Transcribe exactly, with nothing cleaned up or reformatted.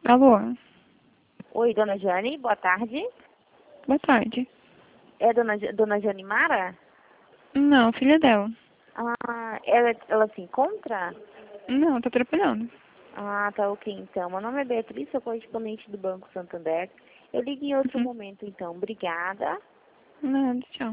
Alô? Oi, dona Jane, boa tarde. Boa tarde. É dona, Ja- dona Jane Mara? Não, filha dela. Ah, ela, ela se encontra? Não, tá trabalhando. Ah, tá ok então. Meu nome é Beatriz, sou correspondente do Banco Santander. Eu ligo em outro Uhum. momento então. Obrigada. Nada, tchau.